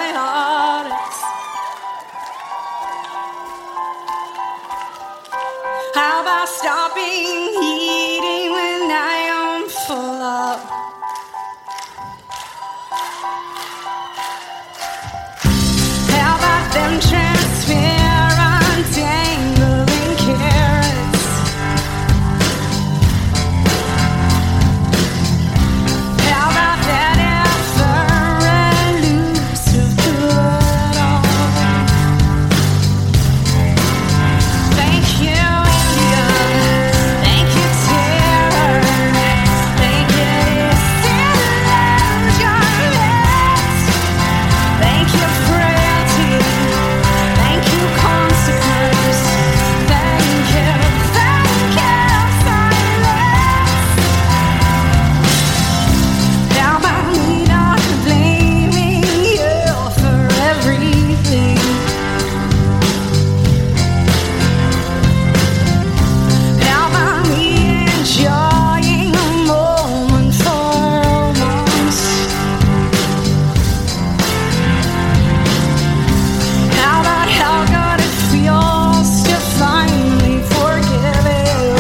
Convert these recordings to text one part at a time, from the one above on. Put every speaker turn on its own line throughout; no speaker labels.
hardest. How about stopping eating when I am full up? How about them transparent dangling carrots? How about that ever elusive good-all? Thank you, India. Thank you, terror. Thank you, disillusionment. Thank you, frailty. Thank you, consequence. Thank you, silence. How about me not blaming you for everything? How about me enjoying a moment for once? How about how good it feels to finally forgive you?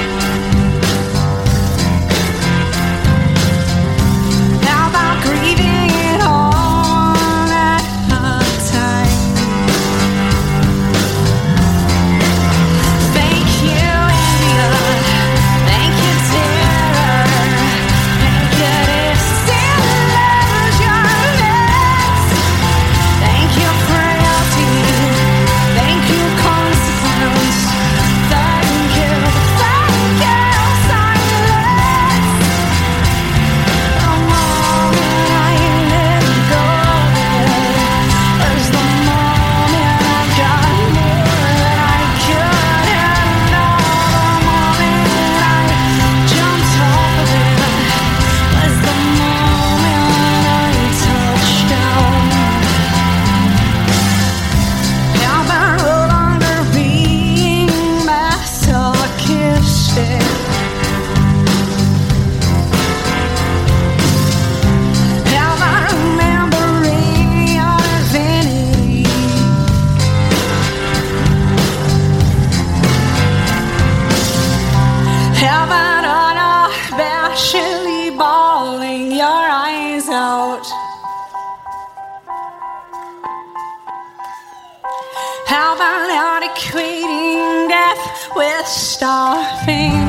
How about grieving it all at a time? Thank you, India. Thank you, terror. Thank you, disillusionment. Thank you, frailty. Thank you, consequence. Thank you, silence. The moment I let go was the moment I got more than I could handle. The moment I jumped off of it was the moment I touched down. How about no longer being masochistic? How about remembering your divinity? How about unabashedly bawling your eyes out? How about not equating death with stopping